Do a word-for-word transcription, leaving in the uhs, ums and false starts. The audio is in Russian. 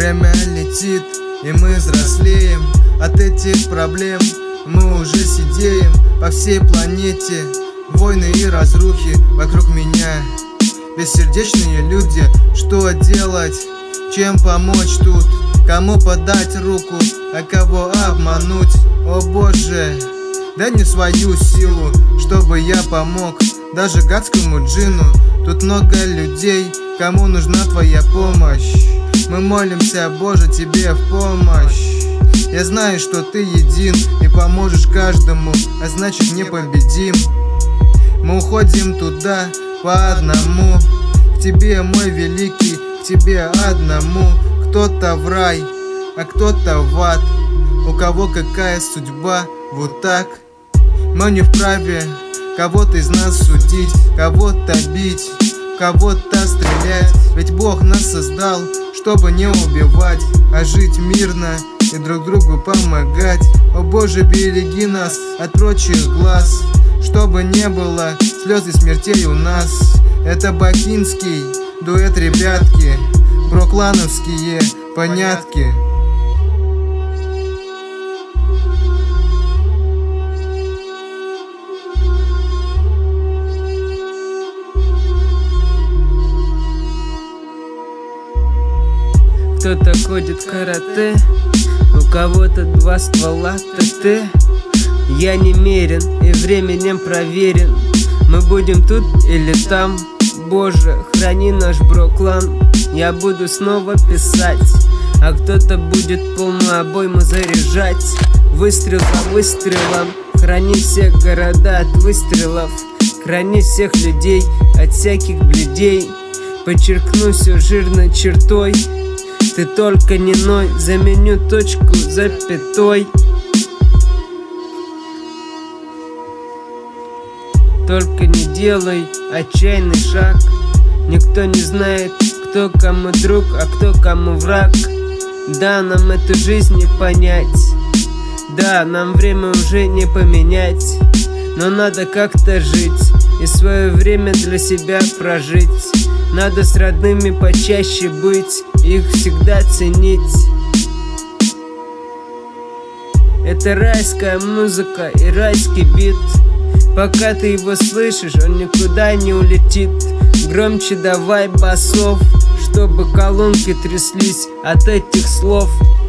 Время летит, и мы взрослеем. От этих проблем мы уже сидеем. По всей планете войны и разрухи вокруг меня. Бессердечные люди, что делать? Чем помочь тут? Кому подать руку, а кого обмануть? О Боже, дай мне свою силу, чтобы я помог даже гадскому джину. Тут много людей, кому нужна твоя помощь. Мы молимся, Боже, тебе в помощь. Я знаю, что ты един и поможешь каждому, а значит непобедим. Мы уходим туда по одному, к тебе, мой великий, к тебе одному. Кто-то в рай, а кто-то в ад. У кого какая судьба, вот так. Мы не вправе кого-то из нас судить, кого-то бить, кого-то стрелять. Ведь Бог нас создал, чтобы не убивать, а жить мирно и друг другу помогать. О Боже, береги нас от прочих глаз, чтобы не было слез и смертей у нас. Это бакинский дуэт, ребятки, броклановские понятки. Кто-то ходит в карате, у кого-то два ствола ТТ. Я немерен и временем проверен. Мы будем тут или там. Боже, храни наш броклан. Я буду снова писать, а кто-то будет полную обойму заряжать. Выстрел за выстрелом. Храни всех города от выстрелов. Храни всех людей от всяких бледей. Подчеркну все жирной чертой. Ты только не ной, заменю точку запятой. Только не делай отчаянный шаг. Никто не знает, кто кому друг, а кто кому враг. Да, нам эту жизнь не понять. Да, нам время уже не поменять. Но надо как-то жить и свое время для себя прожить. Надо с родными почаще быть, их всегда ценить. Это райская музыка и райский бит. Пока ты его слышишь, он никуда не улетит. Громче давай басов, чтобы колонки тряслись от этих слов.